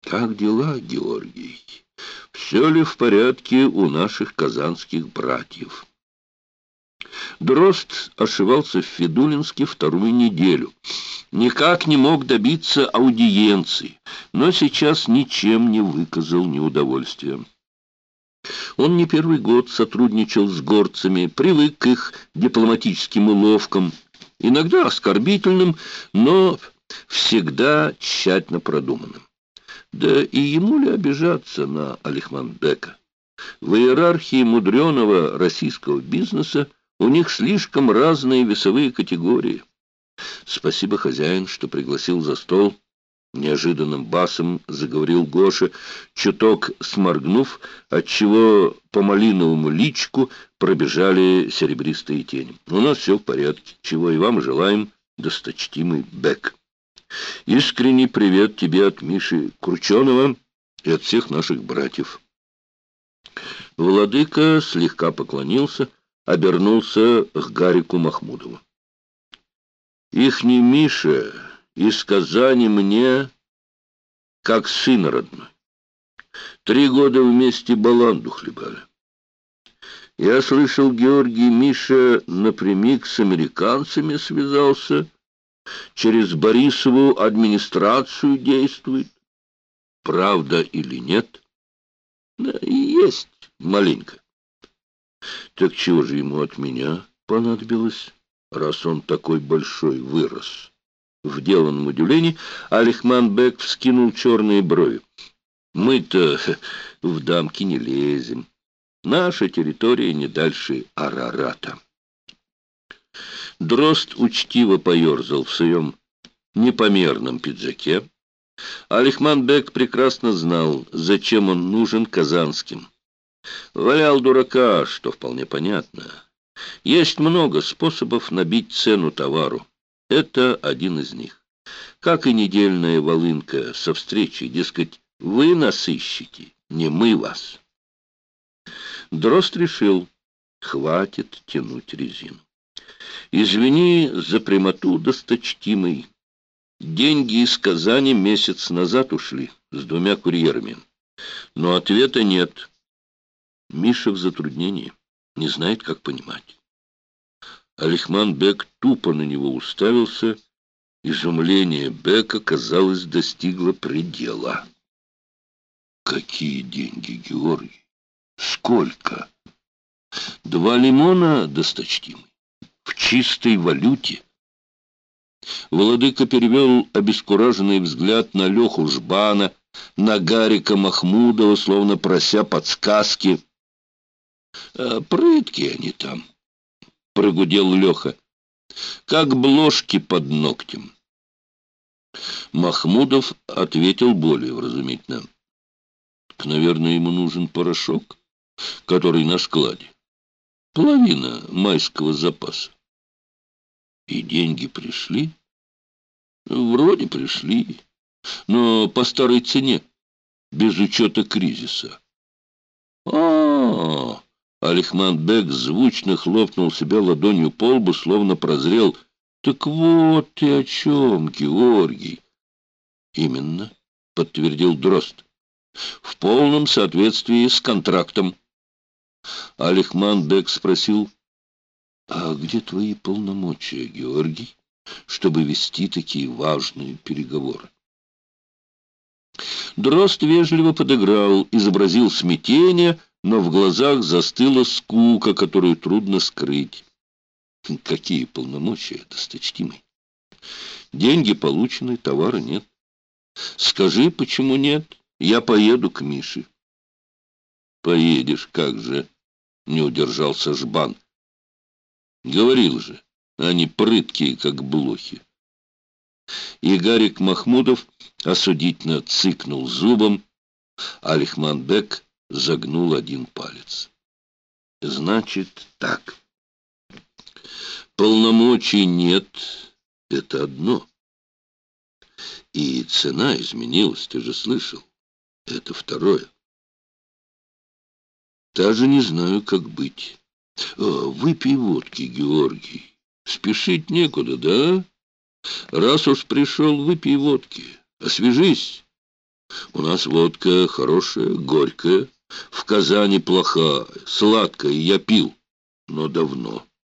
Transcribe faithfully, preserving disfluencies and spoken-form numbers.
Как дела, Георгий? Все ли в порядке у наших казанских братьев? Дрозд ошивался в Федулинске вторую неделю. Никак не мог добиться аудиенции, но сейчас ничем не выказал неудовольствия. Он не первый год сотрудничал с горцами, привык к их дипломатическим уловкам, иногда оскорбительным, но всегда тщательно продуманным. Да и ему ли обижаться на Алихманбека? В иерархии мудреного российского бизнеса у них слишком разные весовые категории. Спасибо, хозяин, что пригласил за стол. Неожиданным басом заговорил Гоша, чуток сморгнув, отчего по малиновому личку пробежали серебристые тени. У нас все в порядке, чего и вам желаем, досточтимый Бек. Искренний привет тебе от Миши Крученого и от всех наших братьев. Владыка слегка поклонился, обернулся к Гарику Махмудову. Ихний Миша из Казани мне как сын родной. Три года вместе баланду хлебали. Я слышал, Георгий, Миша напрямик с американцами связался, через Борисову администрацию действует. Правда или нет? Да, есть маленько. Так чего же ему от меня понадобилось, раз он такой большой вырос? В деланном удивлении Алихманбек вскинул черные брови. Мы-то в дамки не лезем. Наша территория не дальше Арарата. Дрозд учтиво поерзал в своем непомерном пиджаке. Алихманбек прекрасно знал, зачем он нужен казанским. Валял дурака, что вполне понятно. Есть много способов набить цену товару. Это один из них. Как и недельная волынка со встречи, дескать, вы нас ищете, не мы вас. Дрозд решил, хватит тянуть резину. Извини за прямоту, досточтимый. Деньги из Казани месяц назад ушли с двумя курьерами. Но ответа нет. Миша в затруднении, не знает, как понимать. Алихманбек тупо на него уставился. Изумление Бека, казалось, достигло предела. Какие деньги, Георгий? Сколько? Два лимона, досточтимый, в чистой валюте. Владыка перевел обескураженный взгляд на Леху Жбана, на Гарика Махмудова, словно прося подсказки. «А, прыткие они там», — прогудел Леха, — «как бложки под ногтем». Махмудов ответил более вразумительно. «Наверное, ему нужен порошок, который на складе. Половина майского запаса». «И деньги пришли?» «Вроде пришли, но по старой цене, без учета кризиса». «А-а-а!» Алихманбек звучно хлопнул себя ладонью по лбу, словно прозрел. «Так вот ты о чем, Георгий!» «Именно», — подтвердил Дрозд, — «в полном соответствии с контрактом». Алихманбек спросил: «А где твои полномочия, Георгий, чтобы вести такие важные переговоры?» Дрозд вежливо подыграл, изобразил смятение, но в глазах застыла скука, которую трудно скрыть. «Какие полномочия, досточтимый? Деньги получены, товара нет. Скажи, почему нет? Я поеду к Мише». «Поедешь, как же?» — не удержался Жбан. «Говорил же, они прыткие, как блохи». И Гарик Махмудов осудительно цыкнул зубом. Алихманбек загнул один палец. «Значит, так. Полномочий нет — это одно. И цена изменилась, ты же слышал. Это второе. Даже не знаю, как быть. О, выпей водки, Георгий. Спешить некуда, да? Раз уж пришел, выпей водки. Освежись. У нас водка хорошая, горькая, в Казани плохая, сладкая, я пил, но давно.